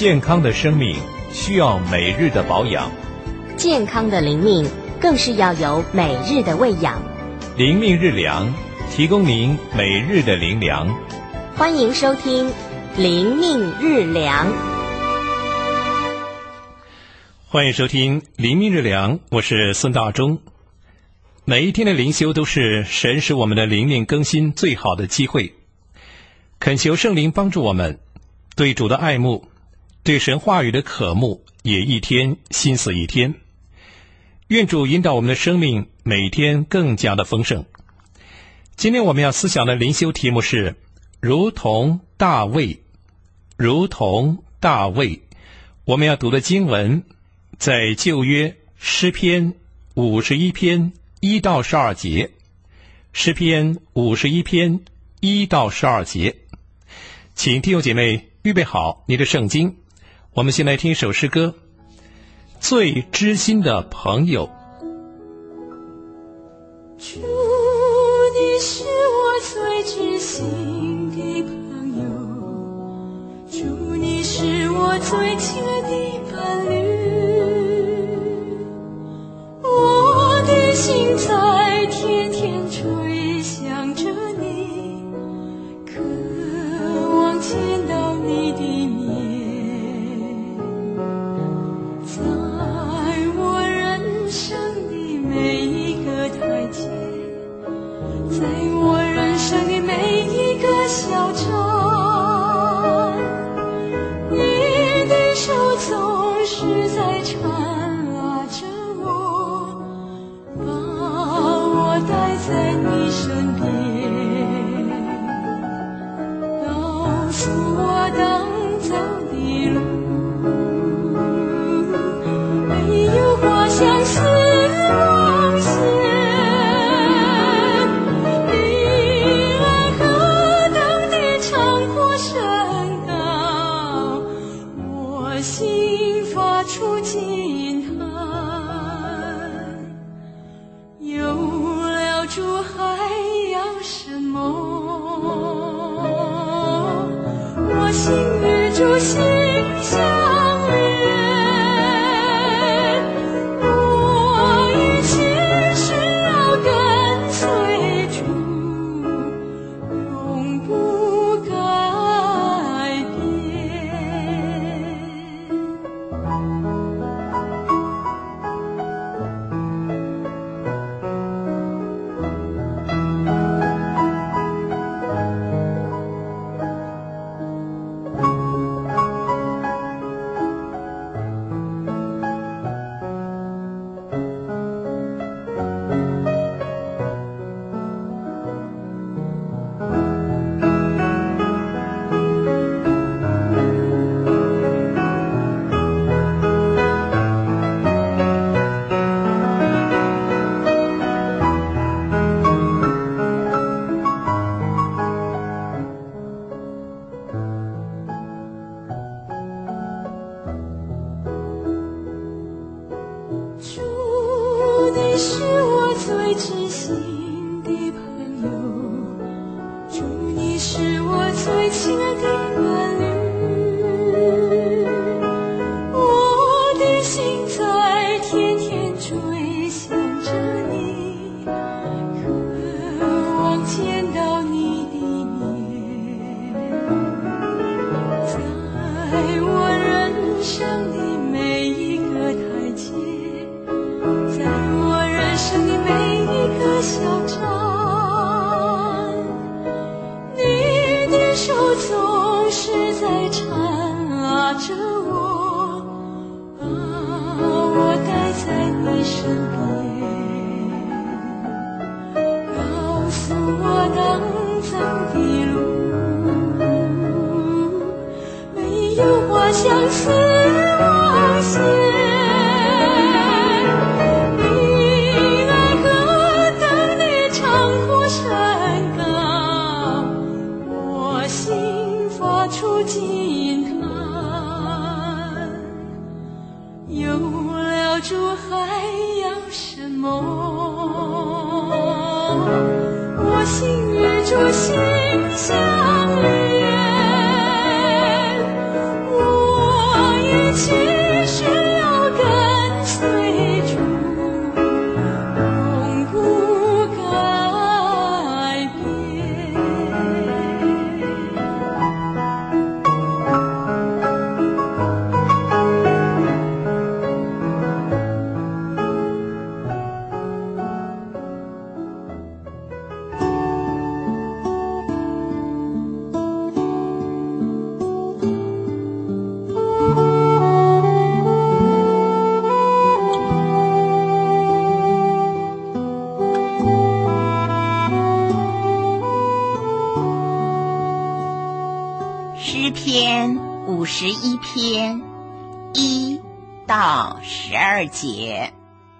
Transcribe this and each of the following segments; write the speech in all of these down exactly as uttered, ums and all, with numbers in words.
健康的生命需要每日的保养， 健康的灵命更是要有每日的喂养。 灵命日粮，提供您每日的灵粮。 欢迎收听灵命日粮。 欢迎收听灵命日粮，我是孙大中。每一天的灵修都是神使我们的灵命更新最好的机会，恳求圣灵帮助我们对主的爱慕，对神话语的渴慕也一天心思一天。愿主引导我们的生命每天更加的丰盛。今天我们要思想的灵修题目是如同大卫，如同大卫。我们要读的经文在旧约诗篇五十一篇一到十二节，诗篇五十一篇一到十二节。请弟兄姐妹预备好你的圣经，我们先来听一首诗歌，最知心的朋友。 主，你是我最知心的朋友，主，你是我最亲爱的伴侣，我的心在天天吹响着你，渴望见到你的面，在我人生的每一个台阶，在我人生的每一个小站，你的手总是在缠拉着我，把我带在你身边，告诉我当走的路，没有花香似光线，你爱何等的长阔深高，我心发出惊叹，有了主还要什么？我心与主心相连，我一切是要跟随主，永不改变。主，你是我最知心的朋友，主，你是我最亲爱的伴侣，我的心在天天追想着你，渴望见到你的面，在我人生的每一个台阶，在我人生的每一个小站，你的手总是在缠拉着我，把我带在你身边，告诉我当走的路，没有花香似光线，出惊叹，有了主还要什么？我心与主心相连，我诗篇五十一篇一到十二节。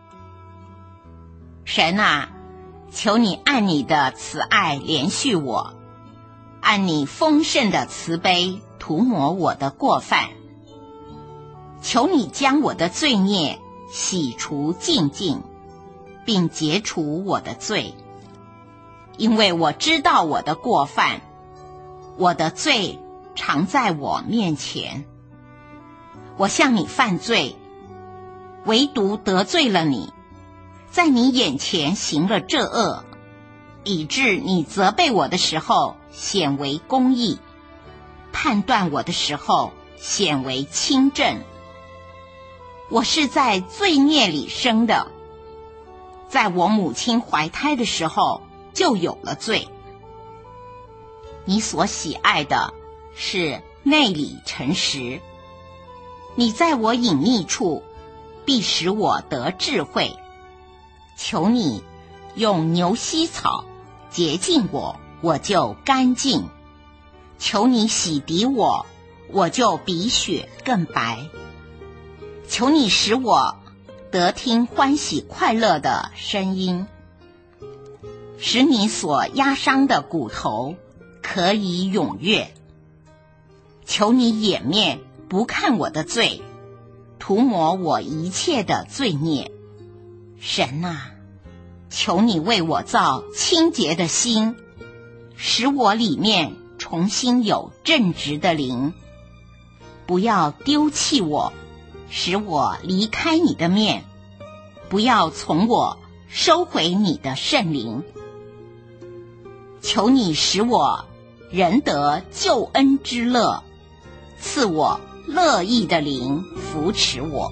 神啊，求你按你的慈爱怜恤我，按你丰盛的慈悲涂抹我的过犯。求你将我的罪孽洗除净尽，并解除我的罪，因为我知道我的过犯，我的罪常在我面前。我向你犯罪，唯独得罪了你，在你眼前行了这恶，以致你责备我的时候显为公义，判断我的时候显为清正。我是在罪孽里生的，在我母亲怀胎的时候就有了罪。你所喜爱的是内里诚实，你在我隐秘处必使我得智慧。求你用牛膝草洁净我，我就干净；求你洗涤我，我就比雪更白。求你使我得听欢喜快乐的声音，使你所压伤的骨头可以踊跃。求你掩面不看我的罪，涂抹我一切的罪孽。神啊，求你为我造清洁的心，使我里面重新有正直的灵。不要丢弃我，使我离开你的面，不要从我收回你的圣灵。求你使我仍得救恩之乐，赐我乐意的灵扶持我。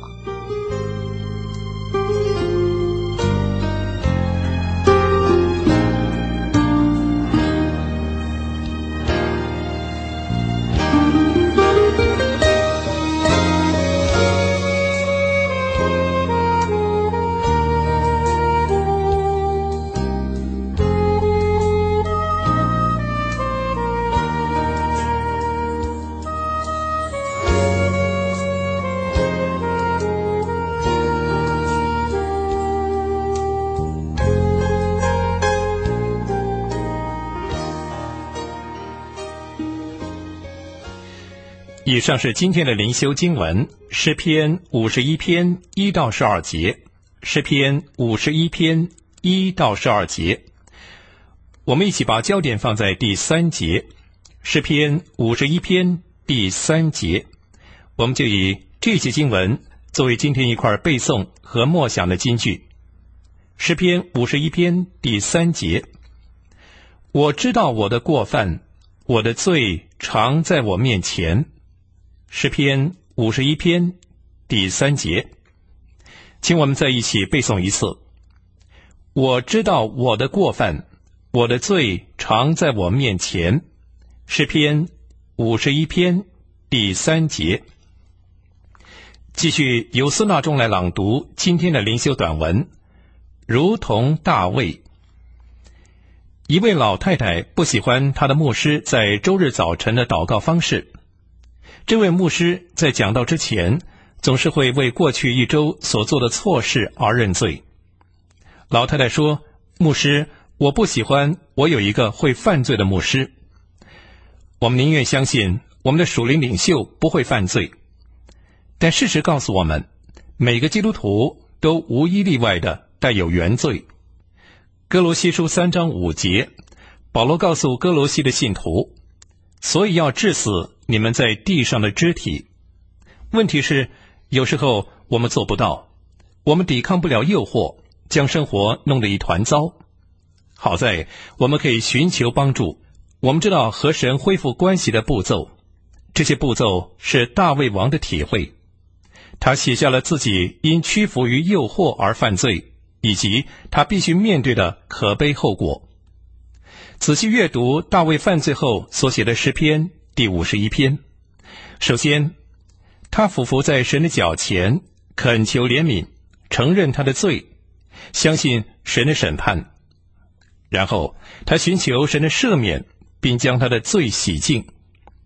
以上是今天的灵修经文，诗篇五十一篇一到十二节，诗篇五十一篇一到十二节。我们一起把焦点放在第三节，诗篇五十一篇第三节，我们就以这节经文作为今天一块背诵和默想的金句。诗篇五十一篇第三节，我知道我的过犯，我的罪常在我面前。诗篇五十一篇第三节，请我们再一起背诵一次。我知道我的过犯，我的罪常在我面前。诗篇五十一篇第三节。继续由孙大中来朗读今天的灵修短文，如同大卫。一位老太太不喜欢她的牧师在周日早晨的祷告方式。这位牧师在讲道之前，总是会为过去一周所做的错事而认罪。老太太说，牧师，我不喜欢我有一个会犯罪的牧师。我们宁愿相信我们的属灵领袖不会犯罪，但事实告诉我们，每个基督徒都无一例外的带有原罪。哥罗西书三章五节，保罗告诉哥罗西的信徒，所以要治死你们在地上的肢体。问题是，有时候我们做不到，我们抵抗不了诱惑，将生活弄得一团糟。好在我们可以寻求帮助，我们知道和神恢复关系的步骤，这些步骤是大卫王的体会。他写下了自己因屈服于诱惑而犯罪，以及他必须面对的可悲后果。仔细阅读大卫犯罪后所写的诗篇第五十一篇。首先，他俯伏在神的脚前，恳求怜悯，承认他的罪，相信神的审判。然后他寻求神的赦免，并将他的罪洗净。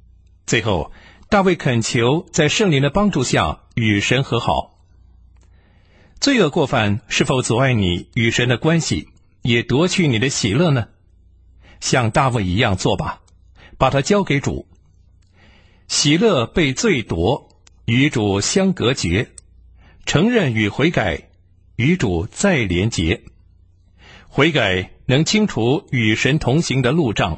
最后，大卫恳求在圣灵的帮助下与神和好。罪恶过犯是否阻碍你与神的关系，也夺去你的喜乐呢？像大卫一样做吧，把它交给主。喜乐被罪夺，与主相隔绝，承认与悔改，与主再连结。悔改能清除与神同行的路障。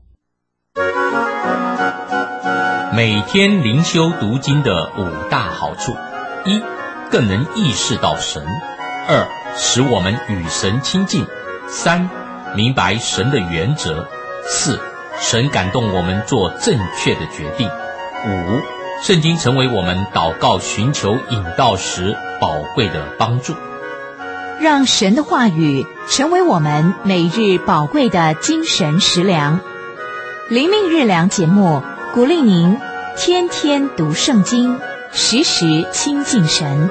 每天灵修读经的五大好处：一、更能意识到神；二、使我们与神亲近；三、明白神的原则；四、神感动我们做正确的决定；五、圣经成为我们祷告寻求引导时宝贵的帮助。 让神的话语成为我们每日宝贵的精神食粮。灵命日粮节目鼓励您天天读圣经，时时亲近神。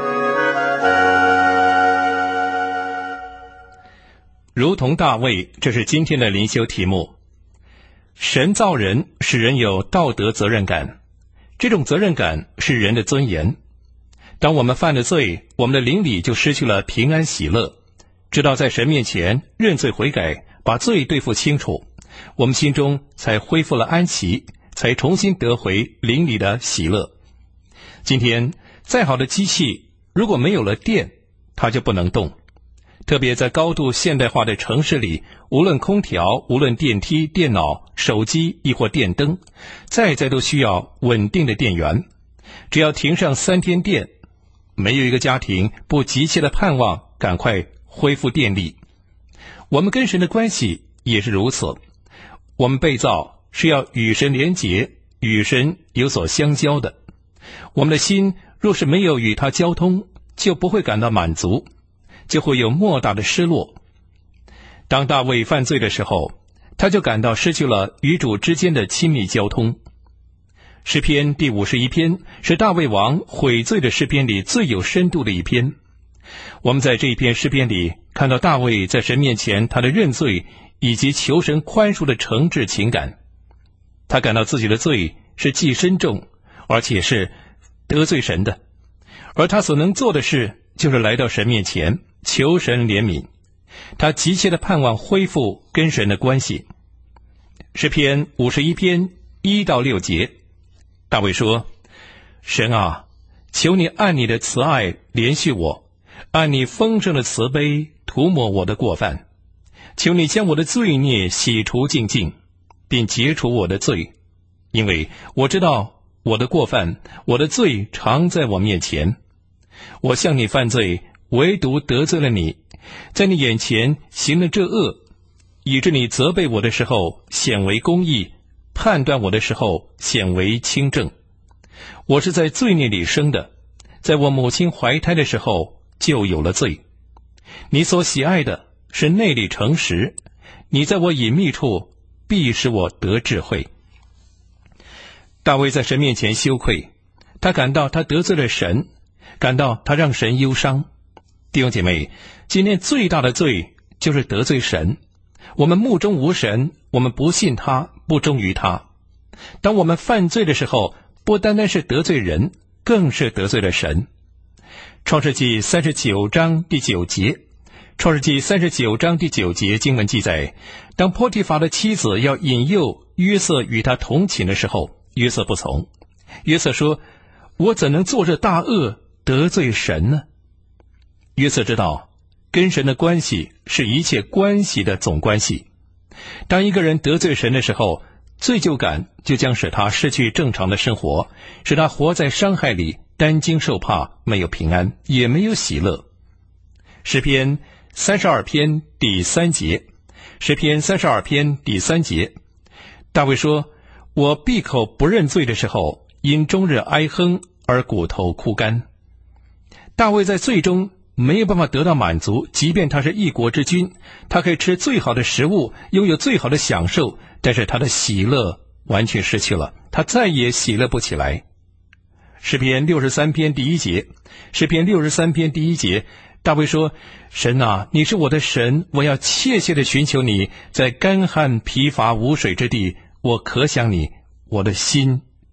如同大卫，这是今天的灵修题目。神造人，使人有道德责任感，这种责任感是人的尊严。当我们犯了罪，我们的灵里就失去了平安喜乐。直到在神面前认罪悔改，把罪对付清楚，我们心中才恢复了安息，才重新得回灵里的喜乐。今天再好的机器，如果没有了电，它就不能动。特别在高度现代化的城市里，无论空调，无论电梯、电脑、手机亦或电灯，再再都需要稳定的电源。只要停上三天电，没有一个家庭不急切地盼望赶快恢复电力。我们跟神的关系也是如此，我们被造是要与神连结，与神有所相交的。我们的心若是没有与他交通，就不会感到满足，就会有莫大的失落。当大卫犯罪的时候，他就感到失去了与主之间的亲密交通。诗篇第五十一篇是大卫王悔罪的诗篇里最有深度的一篇。我们在这一篇诗篇里看到大卫在神面前他的认罪以及求神宽恕的诚挚情感。他感到自己的罪是既深重，而且是得罪神的，而他所能做的事就是来到神面前求神怜悯。他急切地盼望恢复跟神的关系。诗篇五十一篇一到六节，大卫说：神啊，求你按你的慈爱怜恤我，按你丰盛的慈悲涂抹我的过犯。求你将我的罪孽洗除净净，并解除我的罪，因为我知道我的过犯，我的罪常在我面前。我向你犯罪，唯独得罪了你，在你眼前行了这恶，以致你责备我的时候显为公义，判断我的时候显为清正。我是在罪孽里生的，在我母亲怀胎的时候就有了罪。你所喜爱的是内里诚实，你在我隐秘处必使我得智慧。大卫在神面前羞愧，他感到他得罪了神，感到他让神忧伤。弟兄姐妹，今天最大的罪就是得罪神。我们目中无神，我们不信他，不忠于他。当我们犯罪的时候，不单单是得罪人，更是得罪了神。创世纪三十九章第九节，创世纪三十九章第九节经文记载，当波提乏的妻子要引诱约瑟与他同寝的时候，约瑟不从。约瑟说：我怎能做这大恶得罪神呢？约瑟知道跟神的关系是一切关系的总关系。当一个人得罪神的时候，罪疚感就将使他失去正常的生活，使他活在伤害里，担惊受怕，没有平安，也没有喜乐。诗篇三十二篇第三节，诗篇三十二篇第三节，大卫说：我闭口不认罪的时候，因终日哀哼而骨头枯干。大卫在罪中没有办法得到满足，即便他是一国之君，他可以吃最好的食物，拥有最好的享受，但是他的喜乐完全失去了，他再也喜乐不起来。诗篇六十三篇第一节，诗篇六十三篇第一节，大卫说：神啊，你是我的神，我要切切地寻求你，在干旱疲乏无水之地，我可想你，我的心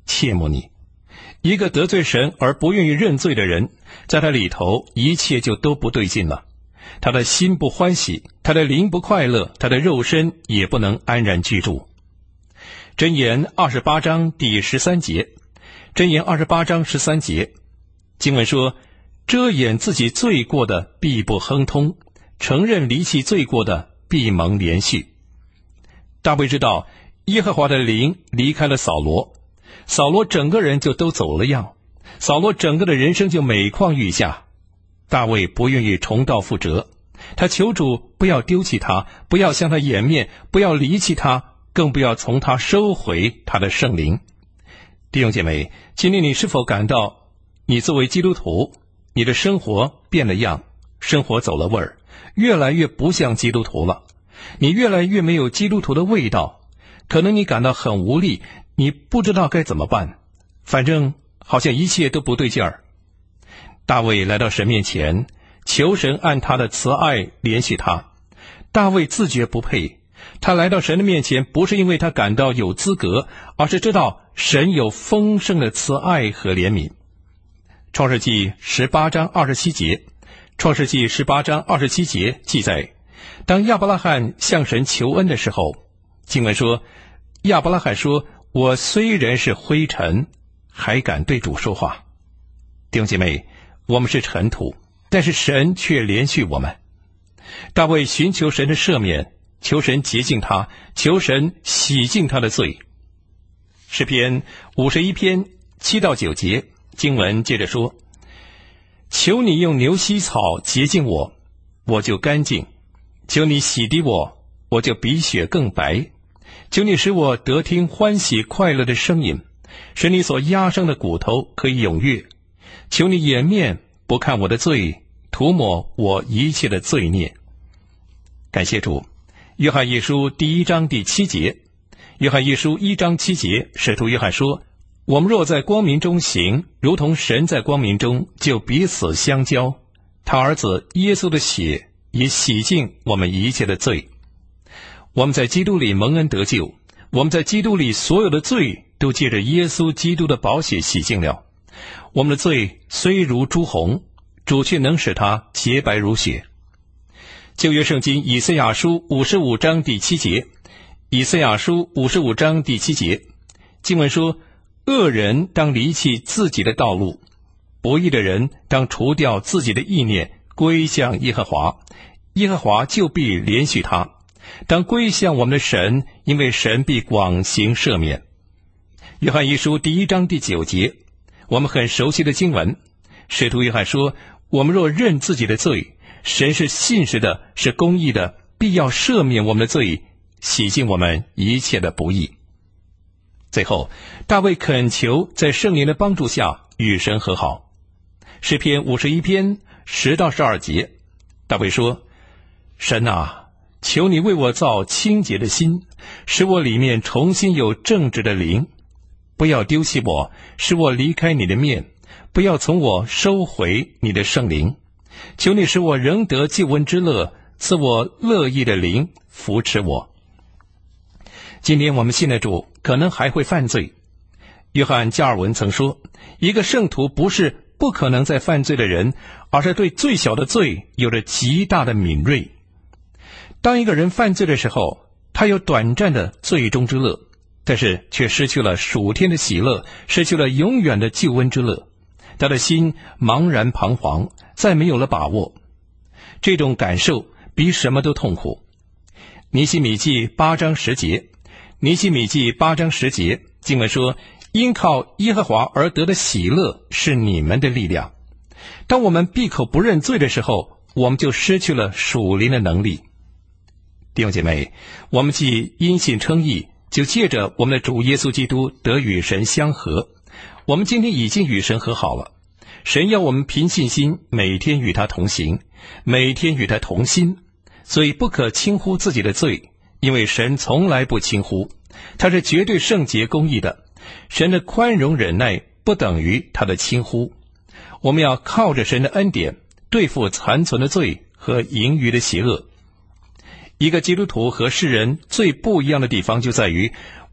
切慕你。一个得罪神而不愿意认罪的人，在他里头一切就都不对劲了。他的心不欢喜，他的灵不快乐，他的肉身也不能安然居住。箴言二十八章第十三节，箴言二十八章十三节，经文说：遮掩自己罪过的必不亨通，承认离弃罪过的必蒙连续。大卫知道耶和华的灵离开了扫罗，扫罗整个人就都走了样，扫罗整个的人生就每况愈下。大卫不愿意重蹈覆辙，他求主不要丢弃他，不要向他掩面，不要离弃他，更不要从他收回他的圣灵。弟兄姐妹，今天你是否感到你作为基督徒，你的生活变了样，生活走了味儿，越来越不像基督徒了，你越来越没有基督徒的味道，可能你感到很无力，你不知道该怎么办，反正好像一切都不对劲儿。大卫来到神面前，求神按他的慈爱怜恤他。大卫自觉不配，他来到神的面前，不是因为他感到有资格，而是知道神有丰盛的慈爱和怜悯。创世纪十八章二十七节，创世纪十八章二十七节记载，当亚伯拉罕向神求恩的时候，经文说，亚伯拉罕说，我虽然是灰尘，还敢对主说话。弟兄姐妹，我们是尘土，但是神却怜恤我们。大卫寻求神的赦免，求神洁净他，求神洗净他的罪。诗篇五十一篇七到九节，经文接着说，求你用牛膝草洁净我，我就干净；求你洗涤我，我就比雪更白；求你使我得听欢喜快乐的声音，使你所压伤的骨头可以踊跃；求你掩面不看我的罪，涂抹我一切的罪孽。感谢主。约翰一书第一章第七节，约翰一书一章七节，使徒约翰说，我们若在光明中行，如同神在光明中，就彼此相交。他儿子耶稣的血也洗净我们一切的罪。我们在基督里蒙恩得救，我们在基督里所有的罪都借着耶稣基督的宝血洗净了。我们的罪虽如朱红，主却能使它洁白如雪。旧约圣经以赛亚书五十五章第七节，以赛亚书五十五章第七节，经文说，恶人当离弃自己的道路，不义的人当除掉自己的意念，归向耶和华，耶和华就必怜恤他。当归向我们的神，因为神必广行赦免。约翰一书第一章第九节，我们很熟悉的经文，使徒约翰说，我们若认自己的罪，神是信实的，是公义的，必要赦免我们的罪，洗净我们一切的不义。最后，大卫恳求在圣灵的帮助下与神和好。诗篇五十一篇十到十二节，大卫说，神啊，求你为我造清洁的心，使我里面重新有正直的灵，不要丢弃我，使我离开你的面，不要从我收回你的圣灵。求你使我仍得救恩之乐，赐我乐意的灵，扶持我。今天我们信的主可能还会犯罪。约翰加尔文曾说，一个圣徒不是不可能再犯罪的人，而是对最小的罪有着极大的敏锐。当一个人犯罪的时候，他有短暂的罪中之乐，但是却失去了属天的喜乐，失去了永远的救恩之乐。他的心茫然彷徨，再没有了把握。这种感受比什么都痛苦。尼希米记八章十节，尼希米记八章十节，经文说，因靠耶和华而得的喜乐是你们的力量。当我们闭口不认罪的时候，我们就失去了属灵的能力。弟兄姐妹，我们既因信称义，就借着我们的主耶稣基督得与神相合。我们今天已经与神和好了，神要我们凭信心每天与他同行，每天与他同心，所以不可轻忽自己的罪，因为神从来不轻忽，他是绝对圣洁公义的。神的宽容忍耐不等于他的轻忽。我们要靠着神的恩典对付残存的罪和盈余的邪恶。一个基督徒和世人最不一样的地方就在于，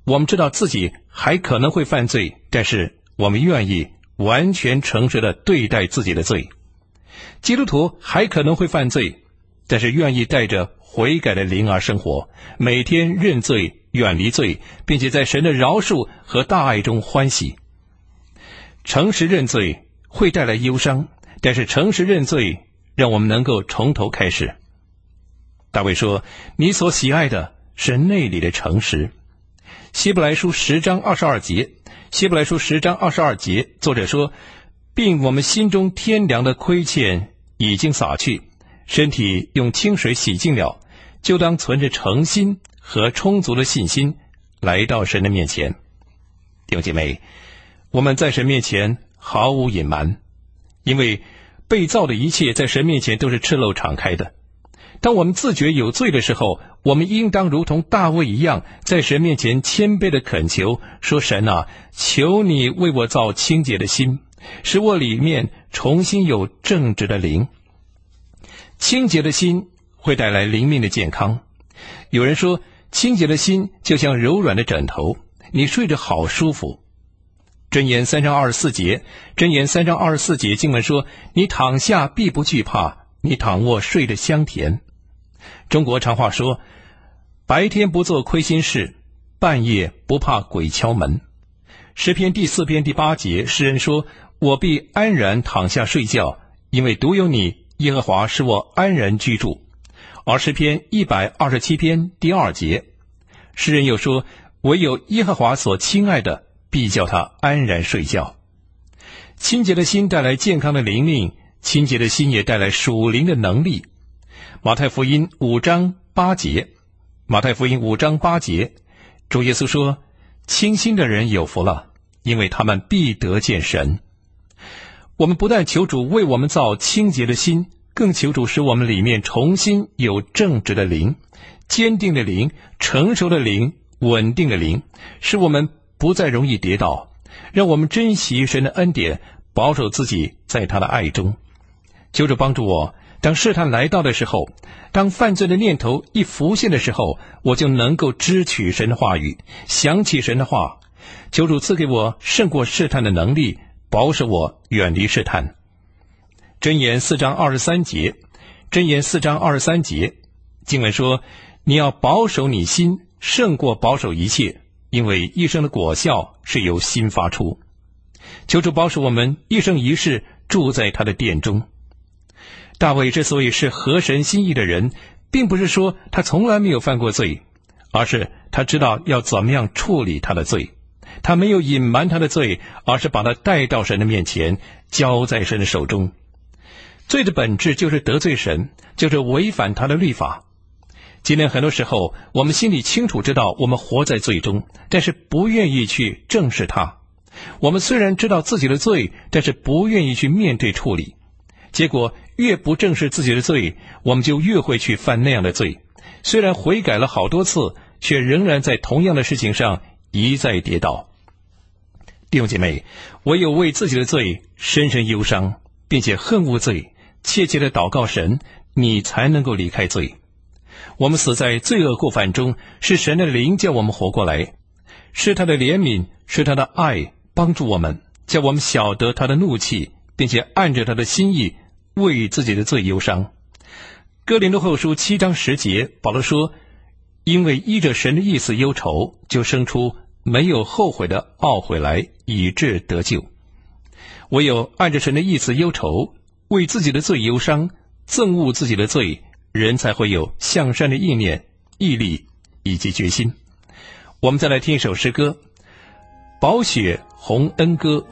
我们知道自己还可能会犯罪，但是我们愿意完全诚实地对待自己的罪。基督徒还可能会犯罪，但是愿意带着悔改的灵而生活，每天认罪，远离罪，并且在神的饶恕和大爱中欢喜。诚实认罪会带来忧伤，但是诚实认罪让我们能够从头开始。大卫说，你所喜爱的是内里的诚实。希伯来书十章二十二节，希伯来书十章二十二节，作者说，并我们心中天良的亏欠已经洒去，身体用清水洗净了，就当存着诚心和充足的信心来到神的面前。弟兄姐妹，我们在神面前毫无隐瞒，因为被造的一切在神面前都是赤露敞开的。当我们自觉有罪的时候，我们应当如同大卫一样，在神面前谦卑的恳求，说，神啊，求你为我造清洁的心，使我里面重新有正直的灵。清洁的心会带来灵命的健康。有人说，清洁的心就像柔软的枕头，你睡着好舒服。箴言三章二十四节，箴言三章二十四节经文说，你躺下必不惧怕，你躺卧睡得香甜。中国常话说，白天不做亏心事，半夜不怕鬼敲门。诗篇第四篇第八节，诗人说，我必安然躺下睡觉，因为独有你，耶和华使我安然居住。而诗篇一百二十七篇第二节，诗人又说，唯有耶和华所亲爱的，必叫他安然睡觉。清洁的心带来健康的灵命，清洁的心也带来属灵的能力。马太福音五章八节，马太福音五章八节，主耶稣说，清心的人有福了，因为他们必得见神。我们不但求主为我们造清洁的心，更求主使我们里面重新有正直的灵，坚定的灵，成熟的灵，稳定的灵，使我们不再容易跌倒，让我们珍惜神的恩典，保守自己在他的爱中。求主帮助我，当试探来到的时候，当犯罪的念头一浮现的时候，我就能够支取神的话语，想起神的话。求主赐给我胜过试探的能力，保守我远离试探。箴言四章二十三节，箴言四章二十三节，经文说，你要保守你心，胜过保守一切，因为一生的果效是由心发出。求主保守我们一生一世住在他的殿中。大卫之所以是合神心意的人，并不是说他从来没有犯过罪，而是他知道要怎么样处理他的罪。他没有隐瞒他的罪，而是把他带到神的面前，交在神的手中。罪的本质就是得罪神，就是违反他的律法。今天很多时候，我们心里清楚知道我们活在罪中，但是不愿意去正视它。我们虽然知道自己的罪，但是不愿意去面对处理。结果越不正视自己的罪，我们就越会去犯那样的罪。虽然悔改了好多次，却仍然在同样的事情上一再跌倒。弟兄姐妹，唯有为自己的罪深深忧伤，并且恨恶罪，切切地祷告神，你才能够离开罪。我们死在罪恶过犯中，是神的灵叫我们活过来，是他的怜悯，是他的爱帮助我们，叫我们晓得他的怒气，并且按着他的心意为自己的罪忧伤。哥林多后书七章十节，保罗说，因为依着神的意思忧愁，就生出没有后悔的懊悔来，以致得救。唯有按着神的意思忧愁，为自己的罪忧伤，憎恶自己的罪，人才会有向善的意念、毅力以及决心。我们再来听一首诗歌，宝雪洪恩歌。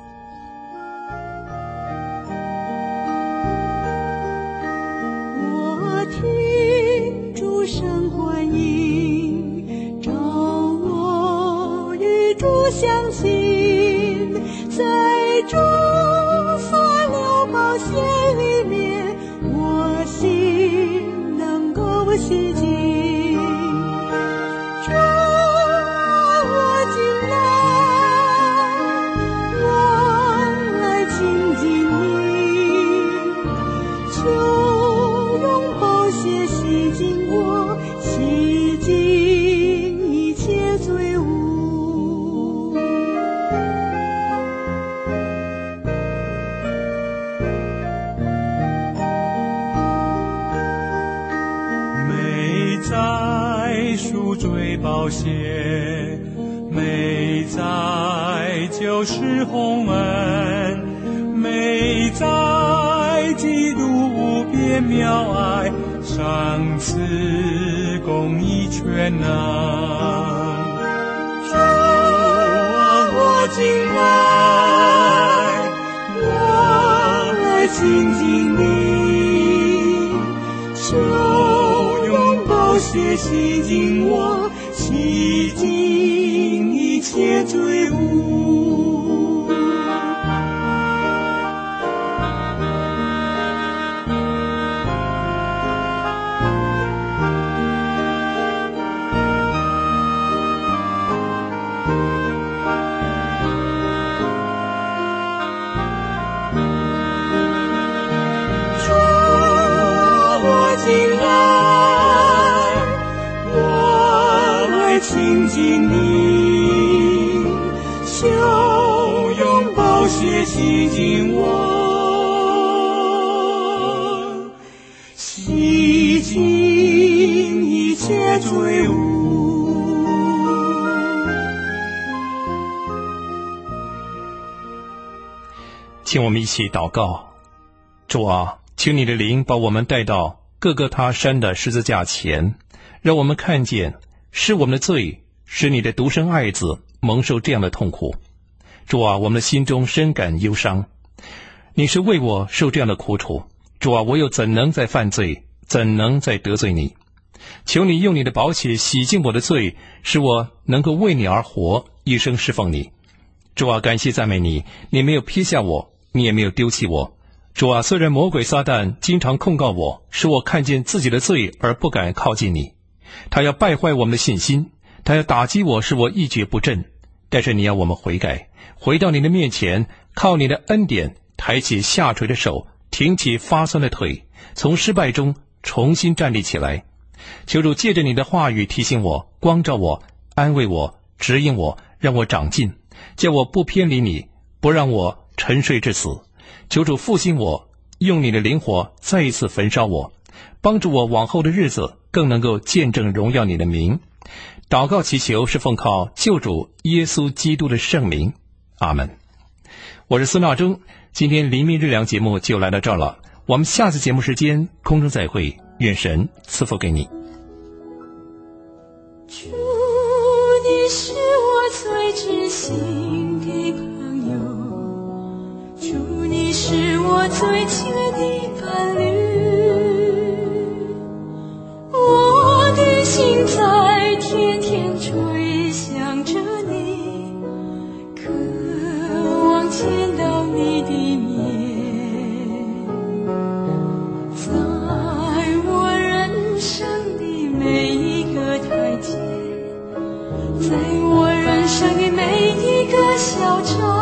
我听主声欢迎，召我与主相亲，在主所流宝血里面，我心能够洗净。主啊，我进来，我来亲近你，求用宝血洗净我，洗净一切罪污。 赎罪宝血，美在就是洪恩，美在基督无边妙爱，赏赐公义全能。主啊，我进来，我来亲近你，求用宝血洗净我，洗净一切罪污。亲近你，求用宝血洗净我，洗净一切罪污。 请我们一起祷告。主啊，请你的灵把我们带到各个他山的十字架前，让我们看见是我们的罪使你的独生爱子蒙受这样的痛苦。主啊，我们的心中深感忧伤，你是为我受这样的苦楚。主啊，我又怎能再犯罪，怎能再得罪你？求你用你的宝血洗净我的罪，使我能够为你而活，一生侍奉你。主啊，感谢赞美你，你没有撇下我，你也没有丢弃我。主啊，虽然魔鬼撒旦经常控告我，使我看见自己的罪而不敢靠近你，他要败坏我们的信心，他要打击我，使我一蹶不振。但是你要我们悔改，回到你的面前，靠你的恩典抬起下垂的手，挺起发酸的腿，从失败中重新站立起来。求主借着你的话语提醒我，光照我，安慰我，指引我，让我长进，叫我不偏离你，不让我沉睡至死。求主复兴我，用你的灵火再一次焚烧我，帮助我往后的日子更能够见证荣耀你的名。祷告祈求是奉靠救主耶稣基督的圣名，阿们。我是孙大中，今天黎明日粮节目就来到这儿了，我们下次节目时间空中再会，愿神赐福给你。 主，你是我最知心的朋友，主，你是我最亲爱的伴侣，我的心在天天吹响着你，渴望见到你的面，在我人生的每一个台阶，在我人生的每一个小城。